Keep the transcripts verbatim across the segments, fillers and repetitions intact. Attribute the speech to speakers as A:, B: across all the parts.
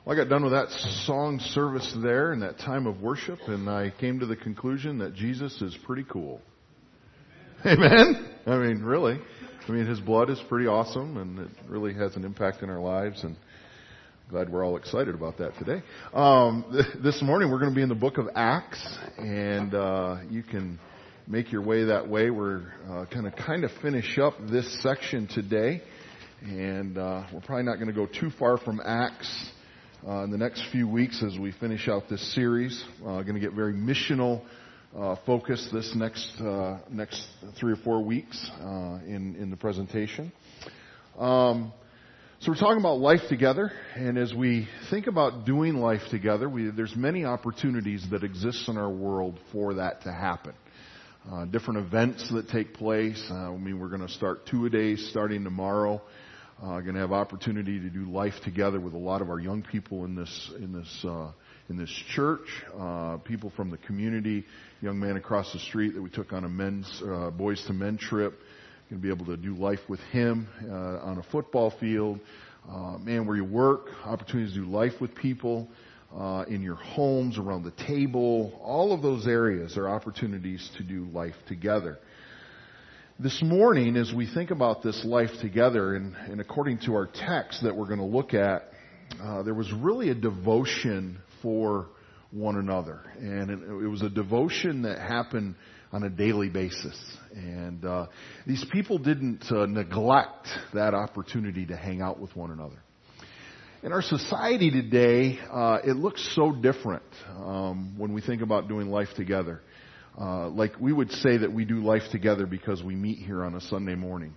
A: Well, I got done with that song service there and that time of worship, and I came to the conclusion that Jesus is pretty cool. Amen? I mean, really. I mean, His blood is pretty awesome, and it really has an impact in our lives, and I'm glad we're all excited about that today. Um, th- this morning we're going to be in the book of Acts, and uh, you can make your way that way. We're uh, going to kind of finish up this section today, and uh, we're probably not going to go too far from Acts uh, in the next few weeks as we finish out this series. Uh, going to get very missional uh, focused this next uh, next three or four weeks uh, in in the presentation. Um, so we're talking about life together, and as we think about doing life together, we, there's many opportunities that exist in our world for that to happen. Uh, different events that take place. Uh, I mean, we're going to start two-a-days starting tomorrow. Uh, going to have opportunity to do life together with a lot of our young people in this in this uh, in this church. Uh, people from the community. Young man across the street that we took on a men's uh, boys to men trip. Going to be able to do life with him uh, on a football field. Uh, man, where you work, opportunities to do life with people. Uh, in your homes, around the table, all of those areas are opportunities to do life together. This morning, as we think about this life together, and, and according to our text that we're going to look at, uh, there was really a devotion for one another. And it, it was a devotion that happened on a daily basis. And uh, these people didn't uh, neglect that opportunity to hang out with one another. In our society today, uh, it looks so different um, when we think about doing life together. Uh, like we would say that we do life together because we meet here on a Sunday morning.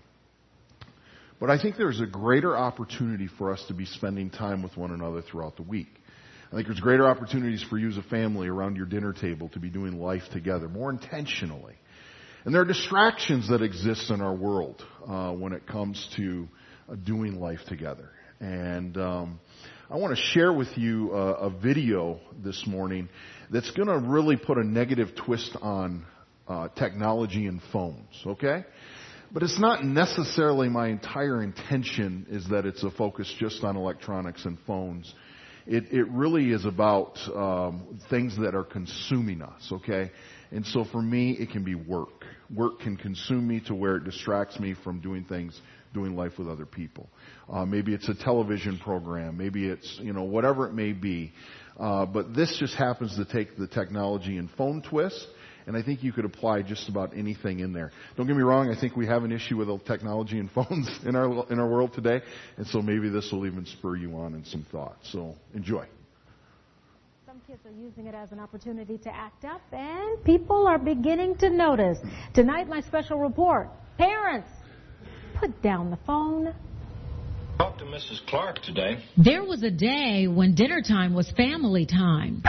A: But I think there's a greater opportunity for us to be spending time with one another throughout the week. I think there's greater opportunities for you as a family around your dinner table to be doing life together more intentionally. And there are distractions that exist in our world uh, when it comes to uh, doing life together. And um, I want to share with you a, a video this morning that's going to really put a negative twist on uh, technology and phones, okay? But it's not necessarily my entire intention is that it's a focus just on electronics and phones. It, it really is about um, things that are consuming us, okay? And so for me, it can be work. Work can consume me to where it distracts me from doing things, doing life with other people. Uh, maybe it's a television program. Maybe it's, you know, whatever it may be. Uh, but this just happens to take the technology and phone twist. And I think you could apply just about anything in there. Don't get me wrong. I think we have an issue with technology and phones in our in our world today. And so maybe this will even spur you on in some thoughts. So enjoy.
B: Some kids are using it as an opportunity to act up, and people are beginning to notice. Tonight, my special report. Parents, put down the phone.
C: Talked to Missus Clark today.
D: There was a day when dinner time was family time.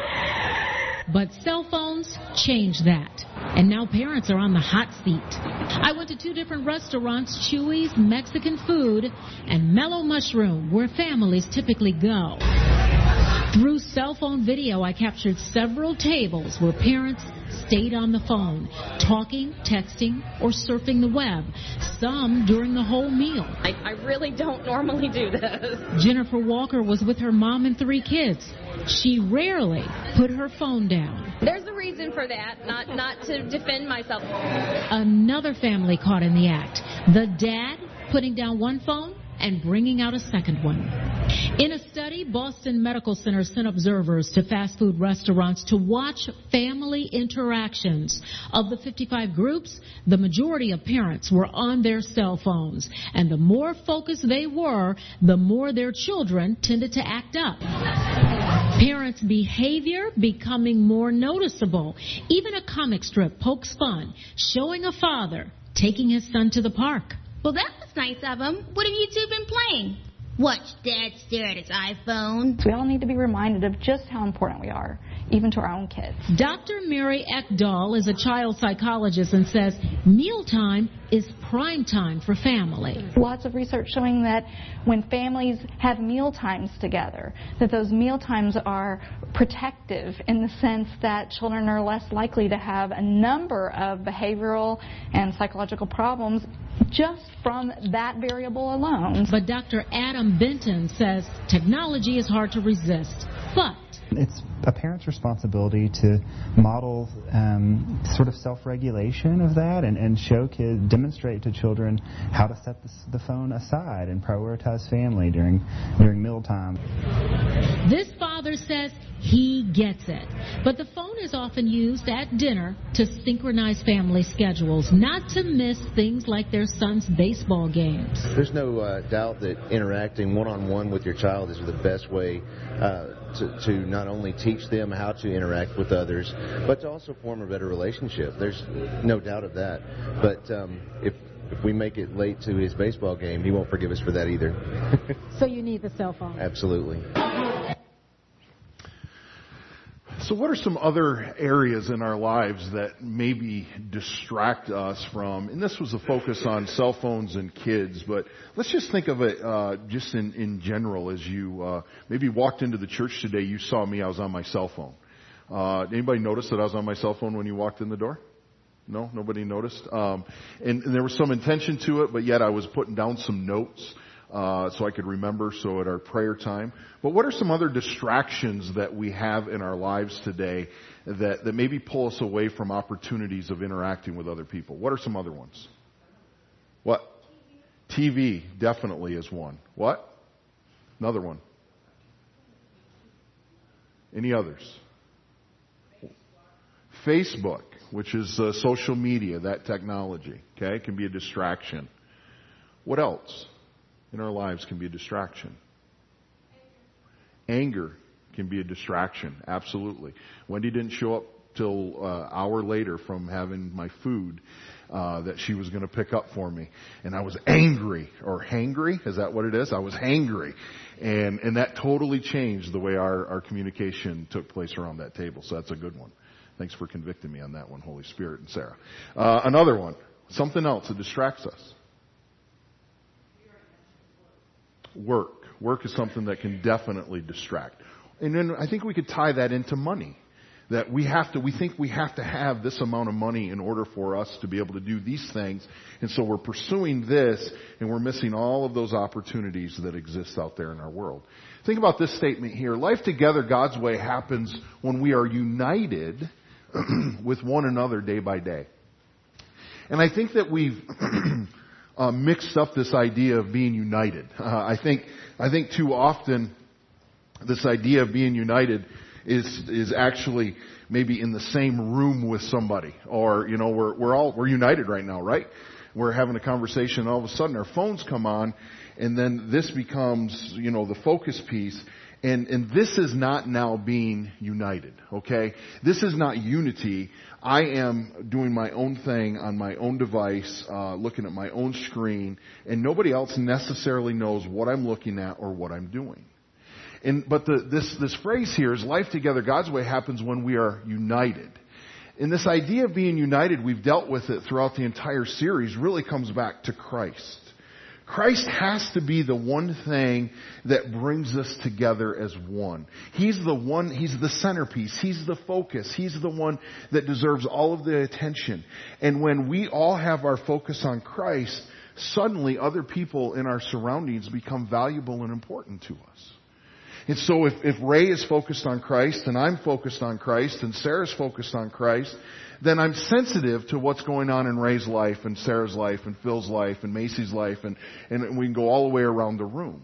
D: But cell phones changed that. And now parents are on the hot seat. I went to two different restaurants, Chewy's Mexican Food and Mellow Mushroom, where families typically go. Through cell phone video, I captured several tables where parents stayed on the phone, talking, texting, or surfing the web, some during the whole meal.
E: I, I really don't normally do this.
D: Jennifer Walker was with her mom and three kids. She rarely put her phone down.
E: There's a reason for that, not, not to defend myself.
D: Another family caught in the act. The dad putting down one phone and bringing out a second one. In a study, Boston Medical Center sent observers to fast food restaurants to watch family interactions. Of the fifty-five groups, the majority of parents were on their cell phones. And the more focused they were, the more their children tended to act up. Parents' behavior becoming more noticeable. Even a comic strip pokes fun, showing a father taking his son to the park.
F: Well, that was nice of him. What have you two been playing? Watch Dad stare at his iPhone.
G: We all need to be reminded of just how important we are, even to our own kids.
D: Doctor Mary Ekdahl is a child psychologist and says mealtime is prime time for family.
G: Lots of research showing that when families have meal times together, that those meal times are protective in the sense that children are less likely to have a number of behavioral and psychological problems just from that variable alone.
D: But Doctor Adam Benton says technology is hard to resist, but
H: it's a parent's responsibility to model um, sort of self-regulation of that and, and show kids, demonstrate to children how to set the, the phone aside and prioritize family during during mealtime.
D: This father says he gets it, but the phone is often used at dinner to synchronize family schedules, not to miss things like their son's baseball games.
I: There's no uh, doubt that interacting one-on-one with your child is the best way uh, to, to not only teach them how to interact with others, but to also form a better relationship. There's no doubt of that. But um, if if we make it late to his baseball game, he won't forgive us for that either.
B: So you need the cell phone.
I: Absolutely.
A: So what are some other areas in our lives that maybe distract us from, and this was a focus on cell phones and kids, but let's just think of it uh, just in, in general. As you uh, maybe walked into the church today, you saw me, I was on my cell phone. Uh, anybody notice that I was on my cell phone when you walked in the door? No, nobody noticed. Um, and, and there was some intention to it, but yet I was putting down some notes uh, so I could remember, so at our prayer time. But what are some other distractions that we have in our lives today that, that maybe pull us away from opportunities of interacting with other people? What are some other ones? What? T V definitely is one. What? Another one. Any others? Facebook, which is uh, social media, that technology, okay, can be a distraction. What else in our lives can be a distraction? Anger can be a distraction, absolutely. Wendy didn't show up till an uh, hour later from having my food uh, that she was going to pick up for me. And I was angry, or hangry, is that what it is? I was hangry. And, and that totally changed the way our, our communication took place around that table, so that's a good one. Thanks for convicting me on that one, Holy Spirit and Sarah. Uh, another one, something else that distracts us. Work. Work is something that can definitely distract. And then I think we could tie that into money. That we have to, we think we have to have this amount of money in order for us to be able to do these things. And so we're pursuing this and we're missing all of those opportunities that exist out there in our world. Think about this statement here. Life together God's way happens when we are united with one another day by day. And I think that we've uh, mixed up this idea of being united. Uh, I think I think too often this idea of being united is is actually maybe in the same room with somebody, or you know we're we're all we're united right now, right? We're having a conversation, and all of a sudden our phones come on, and then this becomes you know the focus piece. And, and this is not now being united, okay? This is not unity. I am doing my own thing on my own device, uh, looking at my own screen, and nobody else necessarily knows what I'm looking at or what I'm doing. And, but the, this, this phrase here is life together God's way happens when we are united. And this idea of being united, we've dealt with it throughout the entire series, really comes back to Christ. Christ has to be the one thing that brings us together as one. He's the one, He's the centerpiece. He's the focus. He's the one that deserves all of the attention. And when we all have our focus on Christ, suddenly other people in our surroundings become valuable and important to us. And so if, if Ray is focused on Christ and I'm focused on Christ and Sarah's focused on Christ, then I'm sensitive to what's going on in Ray's life and Sarah's life and Phil's life and Macy's life, and, and we can go all the way around the room.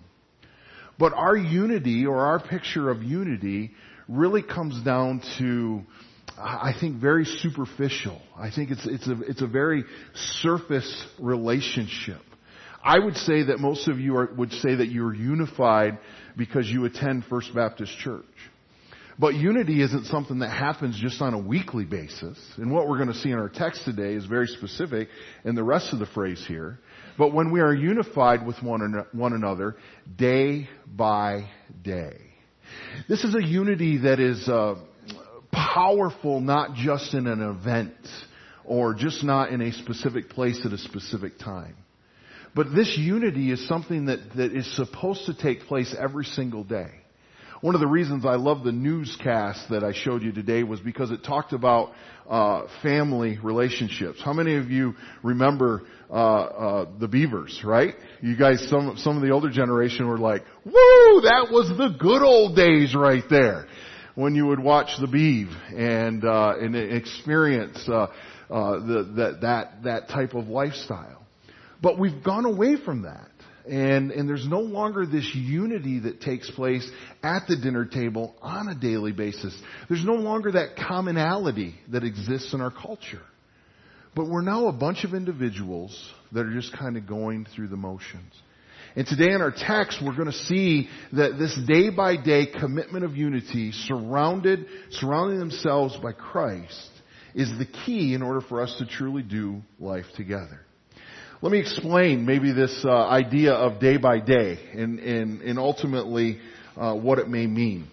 A: But our unity, or our picture of unity, really comes down to, I think, very superficial. I think it's, it's a, it's a very surface relationship. I would say that most of you are, would say that you're unified because you attend First Baptist Church. But unity isn't something that happens just on a weekly basis. And what we're going to see in our text today is very specific in the rest of the phrase here. But when we are unified with one, one another day by day. This is a unity that is uh, powerful not just in an event or just not in a specific place at a specific time. But this unity is something that, that is supposed to take place every single day. one of the reasons I love the newscast that I showed you today was because it talked about uh, family relationships. How many of you remember uh, uh, the Beavers, right? You guys, some some of the older generation were like, woo, that was the good old days right there. When you would watch the Beav and, uh, and experience, uh, uh, the, that, that, that type of lifestyle. But we've gone away from that. And, and there's no longer this unity that takes place at the dinner table on a daily basis. There's no longer that commonality that exists in our culture. But we're now a bunch of individuals that are just kind of going through the motions. And today in our text, we're going to see that this day-by-day commitment of unity surrounded, surrounding themselves by Christ is the key in order for us to truly do life together. Let me explain maybe this uh, idea of day by day and, and, and ultimately uh, what it may mean.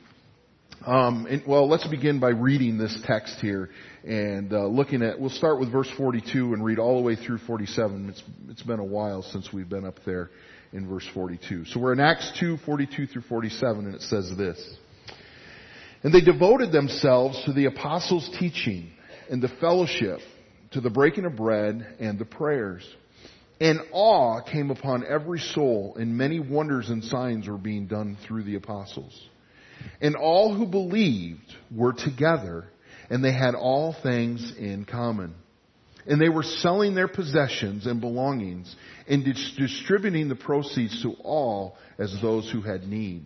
A: Um, and, well, let's begin by reading this text here and uh, looking at, we'll start with verse forty-two and read all the way through forty-seven. It's, it's been a while since we've been up there in verse forty-two. So we're in Acts two, forty-two through forty-seven, and it says this. And they devoted themselves to the apostles' teaching and the fellowship, to the breaking of bread and the prayers. And awe came upon every soul, and many wonders and signs were being done through the apostles. And all who believed were together, and they had all things in common. And they were selling their possessions and belongings, and dis- distributing the proceeds to all as those who had need.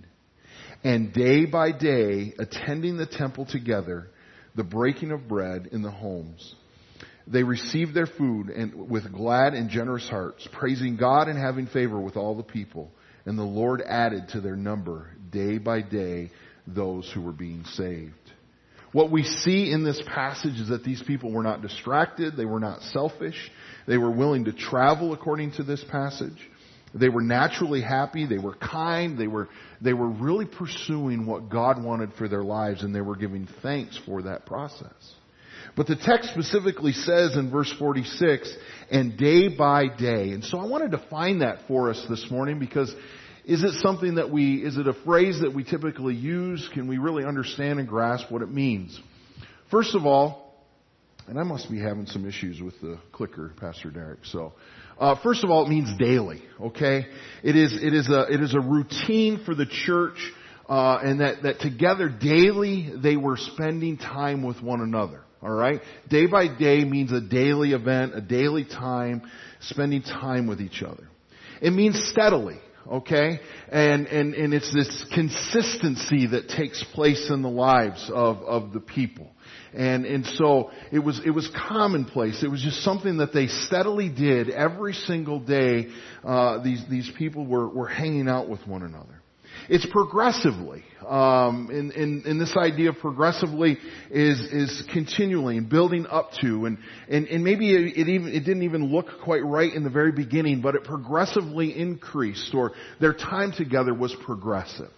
A: And day by day, attending the temple together, the breaking of bread in the homes. They received their food and with glad and generous hearts, praising God and having favor with all the people. And the Lord added to their number day by day those who were being saved. What we see in this passage is that these people were not distracted. They were not selfish. They were willing to travel according to this passage. They were naturally happy. They were kind. They were, they were really pursuing what God wanted for their lives, and they were giving thanks for that process. But the text specifically says in verse forty-six, and day by day. And so I want to define that for us this morning, because is it something that we, is it a phrase that we typically use? Can we really understand and grasp what it means? First of all, and I must be having some issues with the clicker, Pastor Derek. So, uh, first of all, it means daily. Okay, it is it is a it is a routine for the church, uh, and that that together daily they were spending time with one another. All right, day by day means a daily event, a daily time, spending time with each other. It means steadily. Okay, and and and it's this consistency that takes place in the lives of of the people. And, and so it was, it was commonplace. It was just something that they steadily did every single day. Uh, these, these people were, were hanging out with one another. It's progressively, um, and, and, and this idea of progressively is, is continually and building up to, and, and, and maybe it, it even, it didn't even look quite right in the very beginning, but it progressively increased, or their time together was progressive.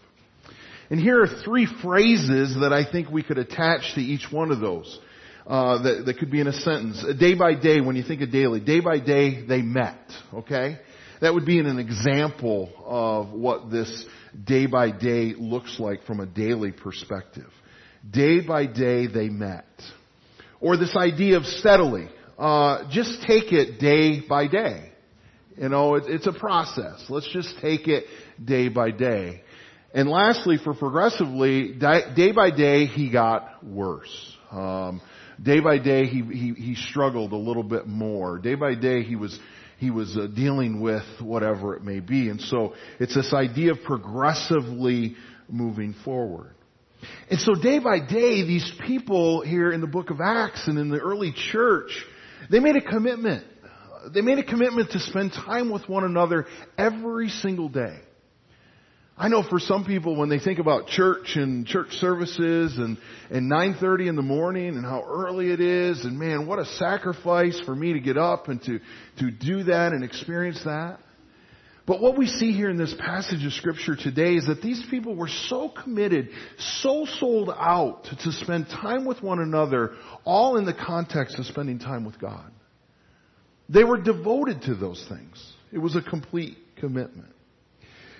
A: And here are three phrases that I think we could attach to each one of those, uh, that, that could be in a sentence. Day by day, when you think of daily, day by day they met, okay? That would be an example of what this day by day looks like from a daily perspective. Day by day they met. Or this idea of steadily. Uh, just take it day by day. You know, it, it's a process. Let's just take it day by day. And lastly, for progressively, day by day, he got worse. Um, day by day, he, he, he struggled a little bit more. Day by day, he was, he was uh, dealing with whatever it may be. And so it's this idea of progressively moving forward. And so day by day, these people here in the book of Acts and in the early church, they made a commitment. They made a commitment to spend time with one another every single day. I know for some people, when they think about church and church services and, and nine thirty in the morning and how early it is, and man, what a sacrifice for me to get up and to, to do that and experience that. But what we see here in this passage of Scripture today is that these people were so committed, so sold out to spend time with one another, all in the context of spending time with God. They were devoted to those things. It was a complete commitment.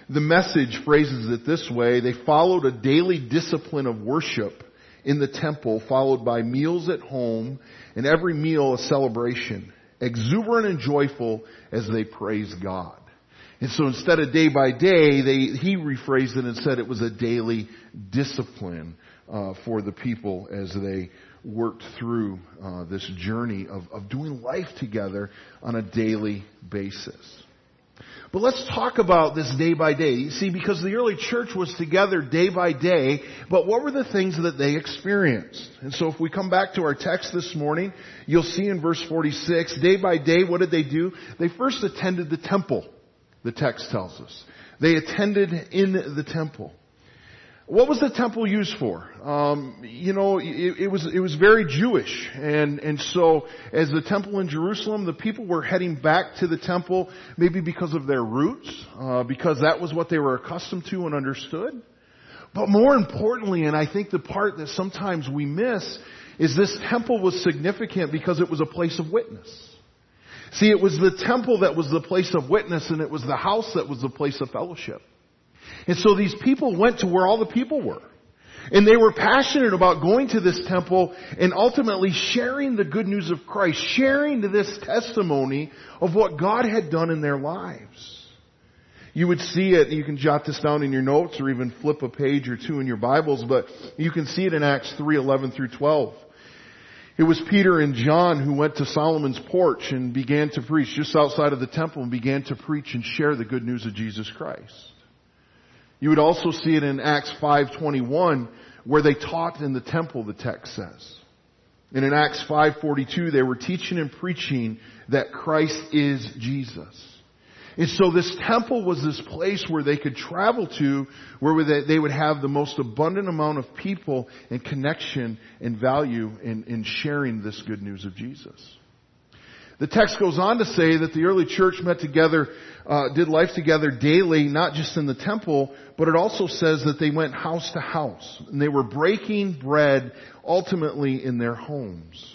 A: The Message phrases it this way: they followed a daily discipline of worship in the temple, followed by meals at home, and every meal a celebration, exuberant and joyful as they praised God. And so instead of day by day, they, he rephrased it and said it was a daily discipline uh, for the people as they worked through uh, this journey of, of doing life together on a daily basis. But let's talk about this day by day. You see, because the early church was together day by day, but what were the things that they experienced? And so if we come back to our text this morning, you'll see in verse forty-six, day by day, what did they do? They first attended the temple, the text tells us. They attended in the temple. What was the temple used for? Um, you know, it, it was it was very Jewish, and and so as the temple in Jerusalem, the people were heading back to the temple, maybe because of their roots, uh, because that was what they were accustomed to and understood. But more importantly, and I think the part that sometimes we miss, is this temple was significant because it was a place of witness. See, it was the temple that was the place of witness, and it was the house that was the place of fellowship. And so these people went to where all the people were. And they were passionate about going to this temple and ultimately sharing the good news of Christ, sharing this testimony of what God had done in their lives. You would see it, you can jot this down in your notes or even flip a page or two in your Bibles, but you can see it in Acts three eleven through twelve. It was Peter and John who went to Solomon's porch and began to preach just outside of the temple and began to preach and share the good news of Jesus Christ. You would also see it in Acts five twenty-one, where they taught in the temple, the text says. And in Acts five forty-two, they were teaching and preaching that Christ is Jesus. And so this temple was this place where they could travel to, where they would have the most abundant amount of people and connection and value in, in sharing this good news of Jesus. The text goes on to say that the early church met together, uh, did life together daily, not just in the temple, but it also says that they went house to house. And they were breaking bread ultimately in their homes.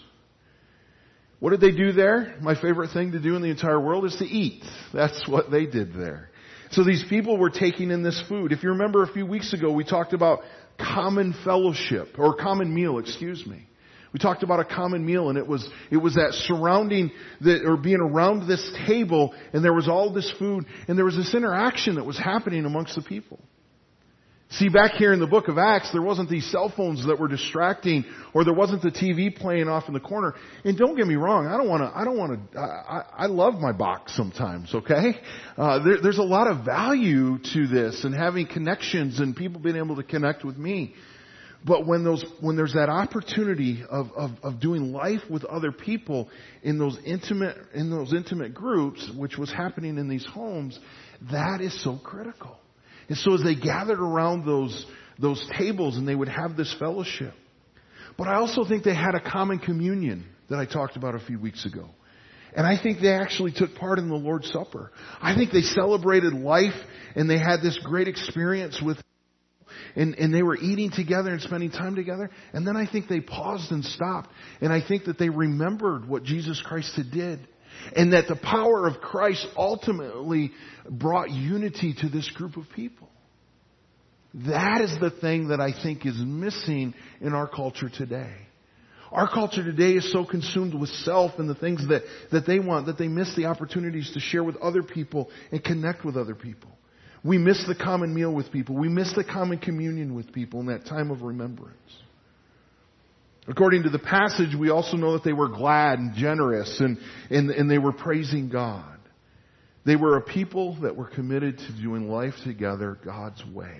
A: What did they do there? My favorite thing to do in the entire world is to eat. That's what they did there. So these people were taking in this food. If you remember a few weeks ago, we talked about common fellowship, or common meal, excuse me. We talked about a common meal, and it was it was that surrounding the, or being around this table, and there was all this food, and there was this interaction that was happening amongst the people. See, back here in the book of Acts, there wasn't these cell phones that were distracting, or there wasn't the T V playing off in the corner. And don't get me wrong, I don't want to. I don't want to. I, I love my box sometimes. Okay, uh, there, there's a lot of value to this, and having connections and people being able to connect with me. But when those, when there's that opportunity of, of, of doing life with other people in those intimate, in those intimate groups, which was happening in these homes, that is so critical. And so as they gathered around those, those tables and they would have this fellowship. But I also think they had a common communion that I talked about a few weeks ago. And I think they actually took part in the Lord's Supper. I think they celebrated life and they had this great experience with And, and they were eating together and spending time together. And then I think they paused and stopped. And I think that they remembered what Jesus Christ had did. And that the power of Christ ultimately brought unity to this group of people. That is the thing that I think is missing in our culture today. Our culture today is so consumed with self and the things that, that they want that they miss the opportunities to share with other people and connect with other people. We miss the common meal with people. We miss the common communion with people in that time of remembrance. According to the passage, we also know that they were glad and generous and, and, and they were praising God. They were a people that were committed to doing life together God's way.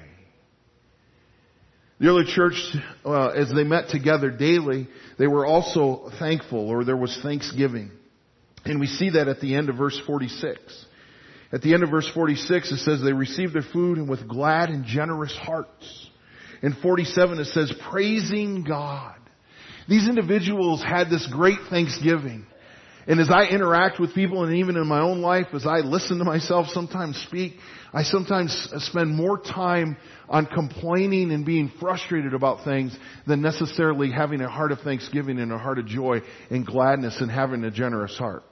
A: The early church, uh, as they met together daily, they were also thankful, or there was thanksgiving. And we see that at the end of verse forty-six. At the end of verse forty-six, it says they received their food and with glad and generous hearts. In forty-seven, it says praising God. These individuals had this great thanksgiving. And as I interact with people, and even in my own life, as I listen to myself sometimes speak, I sometimes spend more time on complaining and being frustrated about things than necessarily having a heart of thanksgiving and a heart of joy and gladness and having a generous heart.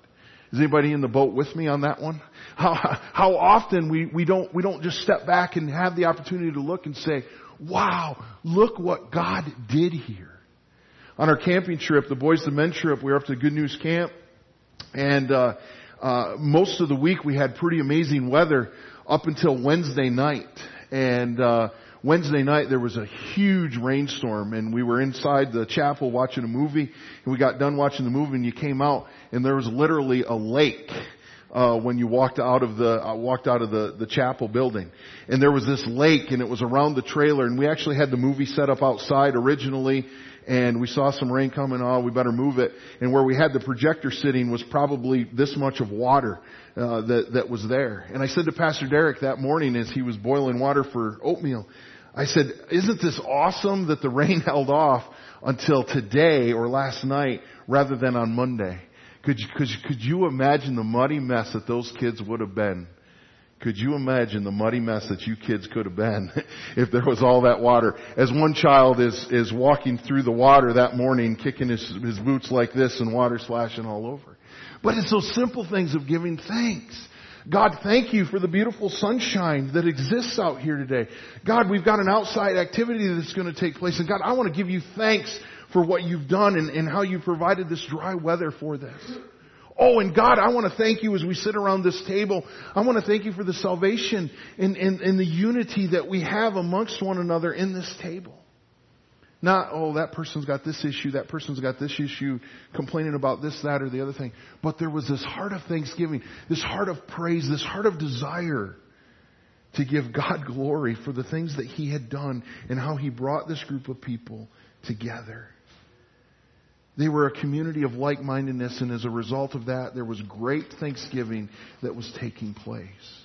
A: Is anybody in the boat with me on that one? How, how often we, we don't, we don't just step back and have the opportunity to look and say, wow, look what God did here. On our camping trip, the Boys to Men trip, we were up to Good News Camp, and uh, uh, most of the week we had pretty amazing weather up until Wednesday night. And uh, Wednesday night there was a huge rainstorm, and we were inside the chapel watching a movie, and we got done watching the movie, and you came out, and there was literally a lake uh when you walked out of the uh, walked out of the the chapel building. And there was this lake, and it was around the trailer, and we actually had the movie set up outside originally. And we saw some rain coming. Oh, we better move it. And where we had the projector sitting was probably this much of water uh, that that was there. And I said to Pastor Derek that morning as he was boiling water for oatmeal, I said, "Isn't this awesome that the rain held off until today or last night rather than on Monday?" Could you, could you, could you imagine the muddy mess that those kids would have been? Could you imagine the muddy mess that you kids could have been if there was all that water? As one child is, is walking through the water that morning, kicking his, his boots like this and water splashing all over. But it's those simple things of giving thanks. God, thank you for the beautiful sunshine that exists out here today. God, we've got an outside activity that's going to take place. And God, I want to give you thanks for what you've done and, and how you provided this dry weather for this. Oh, and God, I want to thank you as we sit around this table. I want to thank you for the salvation and, and, and the unity that we have amongst one another in this table. Not, oh, that person's got this issue, that person's got this issue, complaining about this, that, or the other thing. But there was this heart of thanksgiving, this heart of praise, this heart of desire to give God glory for the things that He had done and how He brought this group of people together. They were a community of like-mindedness, and as a result of that, there was great thanksgiving that was taking place.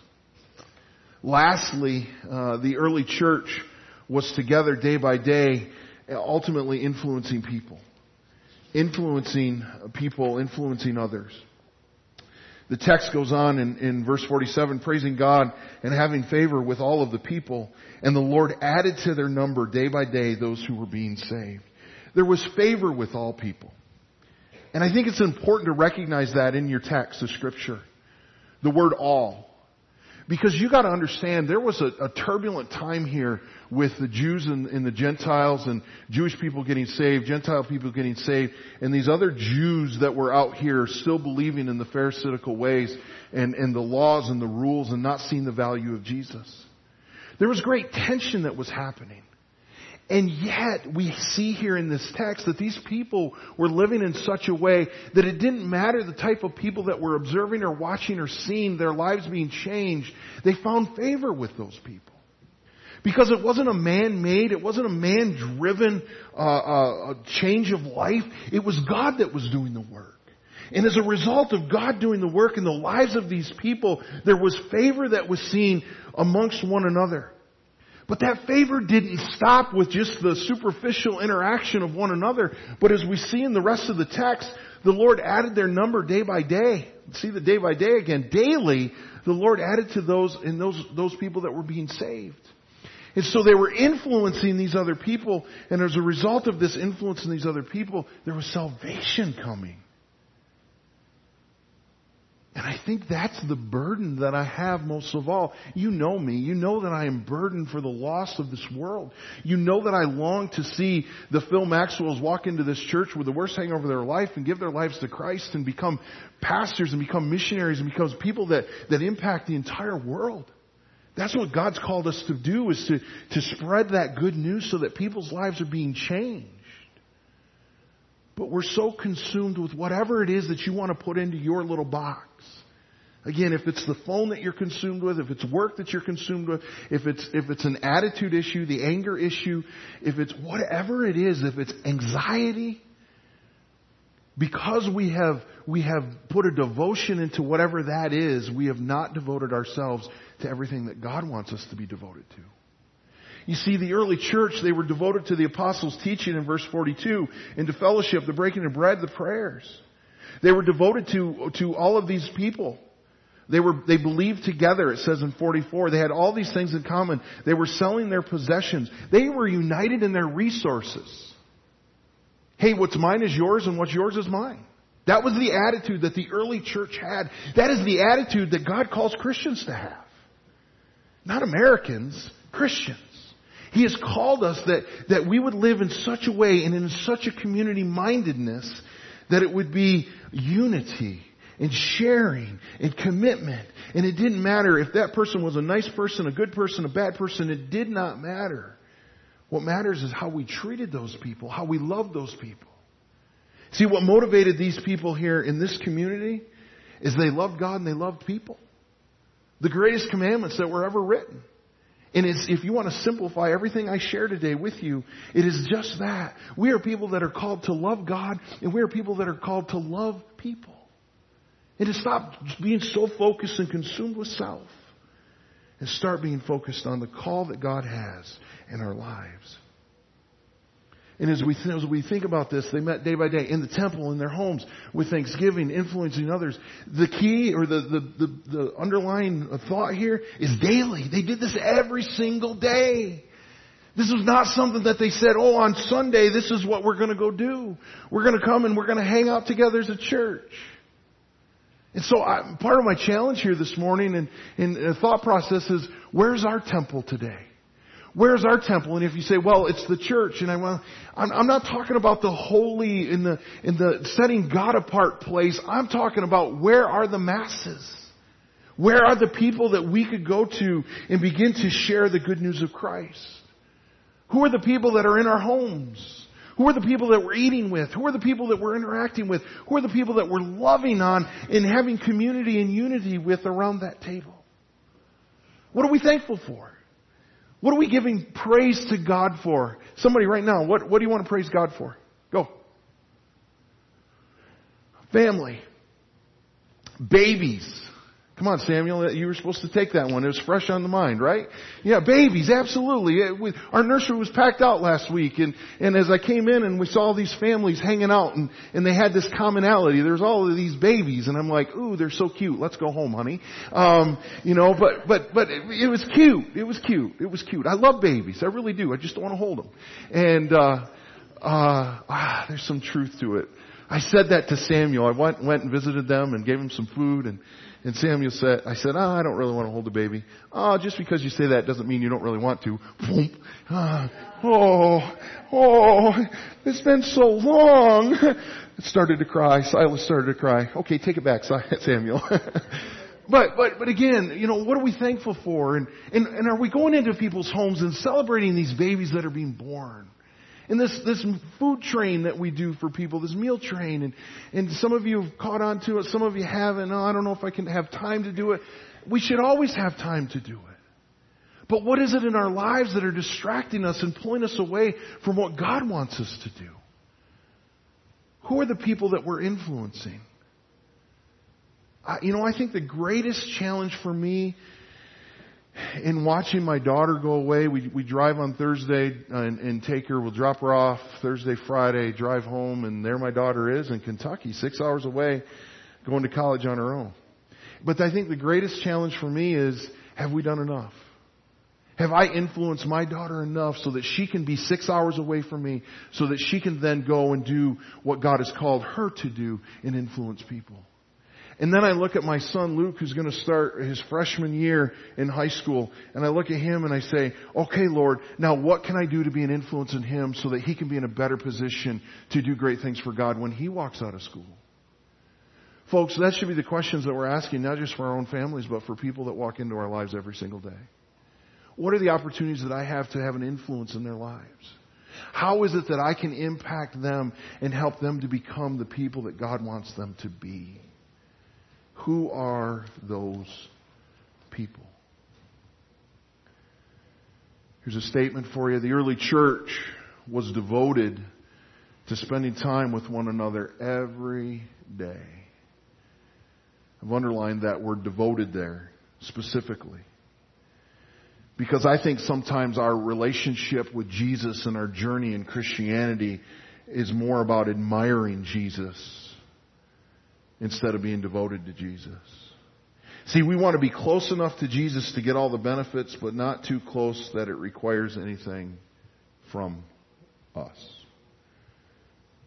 A: Lastly, uh, the early church was together day by day, ultimately influencing people. Influencing people, influencing others. The text goes on in, in verse forty-seven, praising God and having favor with all of the people. And the Lord added to their number day by day those who were being saved. There was favor with all people. And I think it's important to recognize that in your text of Scripture. The word all. Because you got to understand there was a, a turbulent time here with the Jews and, and the Gentiles and Jewish people getting saved, Gentile people getting saved, and these other Jews that were out here still believing in the Pharisaical ways and, and the laws and the rules and not seeing the value of Jesus. There was great tension that was happening. And yet, we see here in this text that these people were living in such a way that it didn't matter the type of people that were observing or watching or seeing their lives being changed. They found favor with those people. Because it wasn't a man-made, it wasn't a man-driven uh, uh, change of life. It was God that was doing the work. And as a result of God doing the work in the lives of these people, there was favor that was seen amongst one another. But that favor didn't stop with just the superficial interaction of one another. But as we see in the rest of the text, the Lord added their number day by day. See the day by day again. Daily, the Lord added to those and those those people that were being saved. And so they were influencing these other people. And as a result of this influence in these other people, there was salvation coming. And I think that's the burden that I have most of all. You know me. You know that I am burdened for the loss of this world. You know that I long to see the Phil Maxwells walk into this church with the worst hangover of their life and give their lives to Christ and become pastors and become missionaries and become people that, that impact the entire world. That's what God's called us to do, is to, to spread that good news so that people's lives are being changed. But we're so consumed with whatever it is that you want to put into your little box. Again, if it's the phone that you're consumed with, if it's work that you're consumed with, if it's if it's an attitude issue, the anger issue, if it's whatever it is, if it's anxiety, because we have we have put a devotion into whatever that is, we have not devoted ourselves to everything that God wants us to be devoted to. You see, the early church, they were devoted to the apostles' teaching in verse forty-two, and to fellowship, the breaking of bread, the prayers. They were devoted to, to all of these people. They were, they believed together, it says in forty-four. They had all these things in common. They were selling their possessions. They were united in their resources. Hey, what's mine is yours and what's yours is mine. That was the attitude that the early church had. That is the attitude that God calls Christians to have. Not Americans, Christians. He has called us that, that we would live in such a way and in such a community mindedness that it would be unity and sharing and commitment. And it didn't matter if that person was a nice person, a good person, a bad person. It did not matter. What matters is how we treated those people, how we loved those people. See, what motivated these people here in this community is they loved God and they loved people. The greatest commandments that were ever written. And it's, if you want to simplify everything I share today with you, it is just that. We are people that are called to love God, and we are people that are called to love people. And to stop being so focused and consumed with self, and start being focused on the call that God has in our lives. And as we, th- as we think about this, they met day by day in the temple, in their homes, with thanksgiving, influencing others. The key or the, the, the, the underlying thought here is daily. They did this every single day. This was not something that they said, oh, on Sunday, this is what we're going to go do. We're going to come and we're going to hang out together as a church. And so I, part of my challenge here this morning and, and the thought process is, where's our temple today? Where's our temple? And if you say, well, it's the church, and I well, I'm, I'm not talking about the holy in the in the setting God apart place. I'm talking about where are the masses? Where are the people that we could go to and begin to share the good news of Christ? Who are the people that are in our homes? Who are the people that we're eating with? Who are the people that we're interacting with? Who are the people that we're loving on and having community and unity with around that table? What are we thankful for? What are we giving praise to God for? Somebody right now, what, what do you want to praise God for? Go. Family. Babies. Come on, Samuel, you were supposed to take that one. It was fresh on the mind, right? Yeah, babies, absolutely. It, we, our nursery was packed out last week, and, and as I came in and we saw these families hanging out, and, and they had this commonality. There's all of these babies, and I'm like, ooh, they're so cute. Let's go home, honey. Um, you know, but, but, but it, it was cute. It was cute. It was cute. I love babies. I really do. I just don't want to hold them. And, uh, uh, ah, there's some truth to it. I said that to Samuel. I went, went and visited them and gave him some food, and And Samuel said, I said, oh, I don't really want to hold a baby. Oh, just because you say that doesn't mean you don't really want to. Boom. Ah, oh, oh, it's been so long. It started to cry. Silas started to cry. Okay, take it back, Samuel. But, but, but again, you know, what are we thankful for? And, and, and are we going into people's homes and celebrating these babies that are being born? And this, this food train that we do for people, this meal train, and, and some of you have caught on to it, some of you haven't. Oh, I don't know if I can have time to do it. We should always have time to do it. But what is it in our lives that are distracting us and pulling us away from what God wants us to do? Who are the people that we're influencing? I, you know, I think the greatest challenge for me in watching my daughter go away, we we drive on Thursday and, and take her, we'll drop her off Thursday, Friday, drive home, and there my daughter is in Kentucky, six hours away, going to college on her own. But I think the greatest challenge for me is, have we done enough? Have I influenced my daughter enough so that she can be six hours away from me, so that she can then go and do what God has called her to do and influence people? And then I look at my son Luke, who's going to start his freshman year in high school, and I look at him and I say, okay, Lord, now what can I do to be an influence in him so that he can be in a better position to do great things for God when he walks out of school? Folks, that should be the questions that we're asking, not just for our own families, but for people that walk into our lives every single day. What are the opportunities that I have to have an influence in their lives? How is it that I can impact them and help them to become the people that God wants them to be? Who are those people? Here's a statement for you. The early church was devoted to spending time with one another every day. I've underlined that word devoted there specifically, because I think sometimes our relationship with Jesus and our journey in Christianity is more about admiring Jesus instead of being devoted to Jesus. See, we want to be close enough to Jesus to get all the benefits, but not too close that it requires anything from us.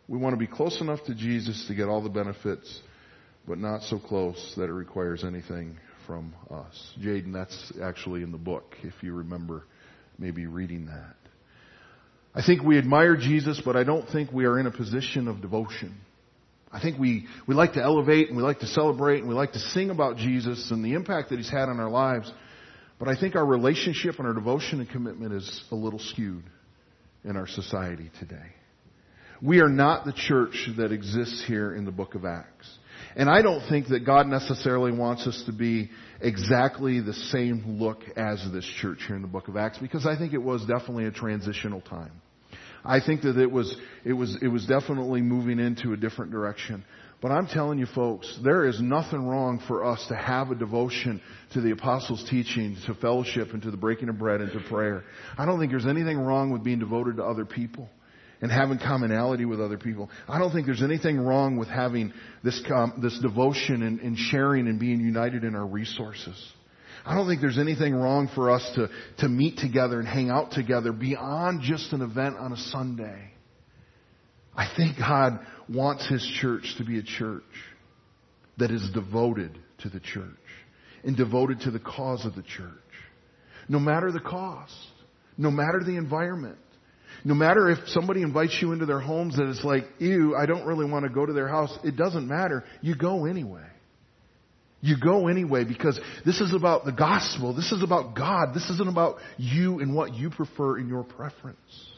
A: We want to be close enough to Jesus to get all the benefits, but not so close that it requires anything from us. Jaden, that's actually in the book, if you remember maybe reading that. I think we admire Jesus, but I don't think we are in a position of devotion. I think we, we like to elevate and we like to celebrate and we like to sing about Jesus and the impact that He's had on our lives. But I think our relationship and our devotion and commitment is a little skewed in our society today. We are not the church that exists here in the book of Acts. And I don't think that God necessarily wants us to be exactly the same look as this church here in the book of Acts, because I think it was definitely a transitional time. I think that it was, it was, it was definitely moving into a different direction. But I'm telling you folks, there is nothing wrong for us to have a devotion to the apostles' teaching, to fellowship, and to the breaking of bread, and to prayer. I don't think there's anything wrong with being devoted to other people and having commonality with other people. I don't think there's anything wrong with having this com- this devotion and, and sharing and being united in our resources. I don't think there's anything wrong for us to, to meet together and hang out together beyond just an event on a Sunday. I think God wants His church to be a church that is devoted to the church and devoted to the cause of the church. No matter the cost, no matter the environment, no matter if somebody invites you into their homes that it's like, ew, I don't really want to go to their house. It doesn't matter. You go anyway. You go anyway because this is about the gospel. This is about God. This isn't about you and what you prefer in your preference.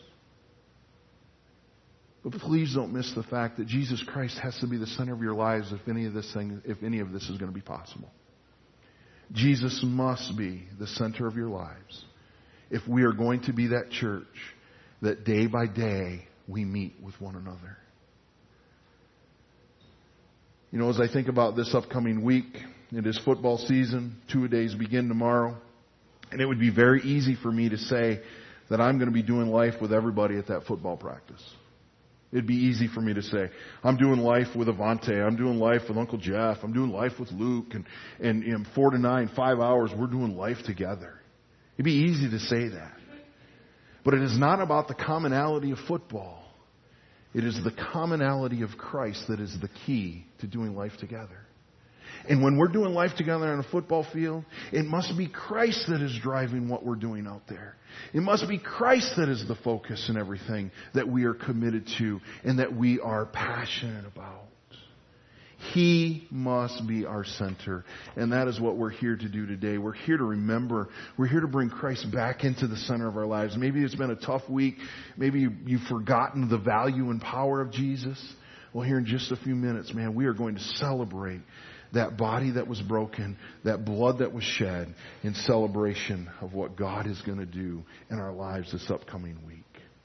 A: But please don't miss the fact that Jesus Christ has to be the center of your lives if any of this thing, if any of this is going to be possible. Jesus must be the center of your lives if we are going to be that church that day by day we meet with one another. You know, as I think about this upcoming week, it is football season. Two-a-days begin tomorrow. And it would be very easy for me to say that I'm going to be doing life with everybody at that football practice. It'd be easy for me to say, I'm doing life with Avante. I'm doing life with Uncle Jeff. I'm doing life with Luke. And, and, and four to nine, five hours, we're doing life together. It'd be easy to say that. But it is not about the commonality of football. It is the commonality of Christ that is the key to doing life together. And when we're doing life together on a football field, it must be Christ that is driving what we're doing out there. It must be Christ that is the focus in everything that we are committed to and that we are passionate about. He must be our center. And that is what we're here to do today. We're here to remember. We're here to bring Christ back into the center of our lives. Maybe it's been a tough week. Maybe you've forgotten the value and power of Jesus. Well, here in just a few minutes, man, we are going to celebrate that body that was broken, that blood that was shed, in celebration of what God is going to do in our lives this upcoming week.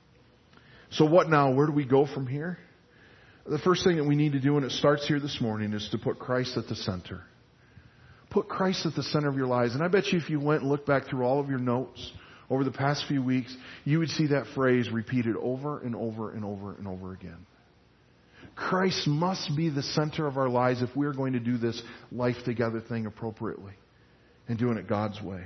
A: So what now? Where do we go from here? The first thing that we need to do, and it starts here this morning, is to put Christ at the center. Put Christ at the center of your lives. And I bet you if you went and looked back through all of your notes over the past few weeks, you would see that phrase repeated over and over and over and over again. Christ must be the center of our lives if we are going to do this life together thing appropriately and doing it God's way.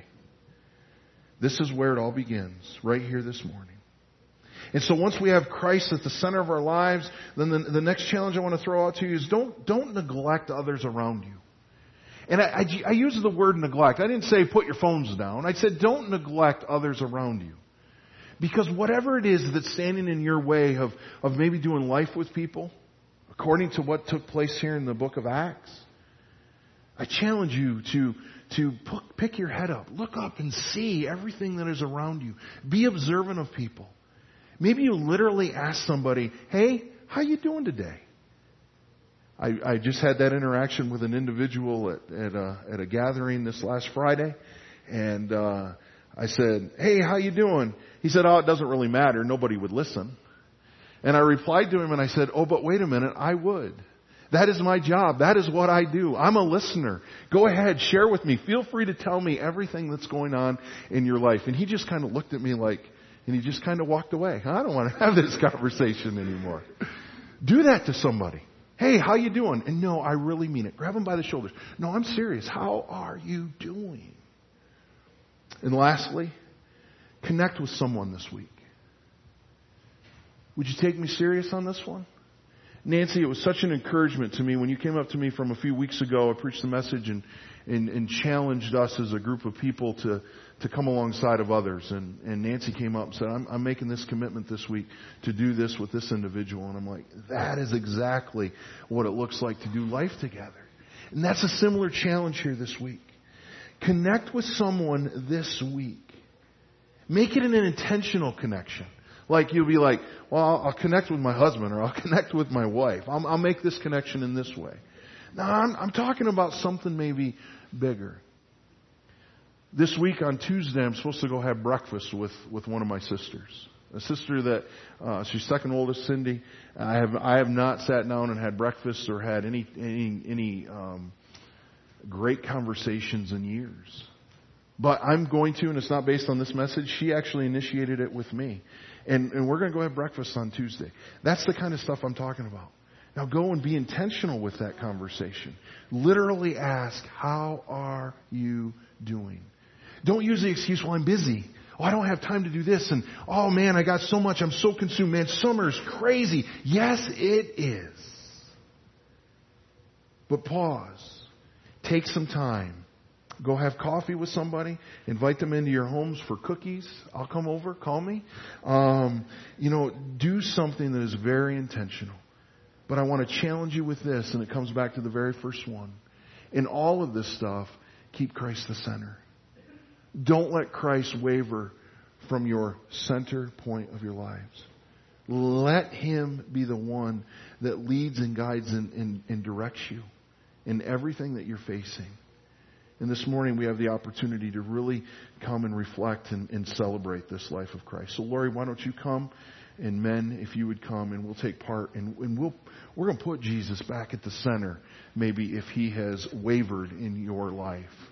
A: This is where it all begins, right here this morning. And so once we have Christ at the center of our lives, then the, the next challenge I want to throw out to you is don't, don't neglect others around you. And I, I, I use the word neglect. I didn't say put your phones down. I said don't neglect others around you. Because whatever it is that's standing in your way of, of maybe doing life with people, according to what took place here in the book of Acts, I challenge you to, to pick your head up, look up and see everything that is around you. Be observant of people. Maybe you literally ask somebody, hey, how you doing today? I, I just had that interaction with an individual at, at, a, at a gathering this last Friday. And uh, I said, hey, how you doing? He said, oh, it doesn't really matter. Nobody would listen. And I replied to him and I said, oh, but wait a minute, I would. That is my job. That is what I do. I'm a listener. Go ahead, share with me. Feel free to tell me everything that's going on in your life. And he just kind of looked at me like, and he just kind of walked away. I don't want to have this conversation anymore. Do that to somebody. Hey, how you doing? And no, I really mean it. Grab them by the shoulders. No, I'm serious. How are you doing? And lastly, connect with someone this week. Would you take me serious on this one? Nancy, it was such an encouragement to me when you came up to me from a few weeks ago. I preached the message and, and, and challenged us as a group of people to, to come alongside of others. And, and Nancy came up and said, I'm, I'm making this commitment this week to do this with this individual. And I'm like, that is exactly what it looks like to do life together. And that's a similar challenge here this week. Connect with someone this week. Make it an intentional connection. Like you'll be like, well, I'll, I'll connect with my husband or I'll connect with my wife. I'll, I'll make this connection in this way. Now, I'm, I'm talking about something maybe bigger. This week on Tuesday, I'm supposed to go have breakfast with, with one of my sisters. A sister that, uh, she's second oldest, Cindy. I have, I have not sat down and had breakfast or had any, any, any, um, great conversations in years. But I'm going to, and it's not based on this message. She actually initiated it with me. And, and we're going to go have breakfast on Tuesday. That's the kind of stuff I'm talking about. Now go and be intentional with that conversation. Literally ask, how are you doing? Don't use the excuse, well, I'm busy. Oh, I don't have time to do this. And, oh, man, I got so much. I'm so consumed. Man, summer's crazy. Yes, it is. But pause. Take some time. Go have coffee with somebody. Invite them into your homes for cookies. I'll come over. Call me. Um, you know, do something that is very intentional. But I want to challenge you with this, and it comes back to the very first one. In all of this stuff, keep Christ the center. Don't let Christ waver from your center point of your lives. Let Him be the one that leads and guides and, and, and directs you in everything that you're facing. And this morning we have the opportunity to really come and reflect and, and celebrate this life of Christ. So Lori, why don't you come? And men, if you would come, and we'll take part, and, and we'll, we're going to put Jesus back at the center, maybe if He has wavered in your life.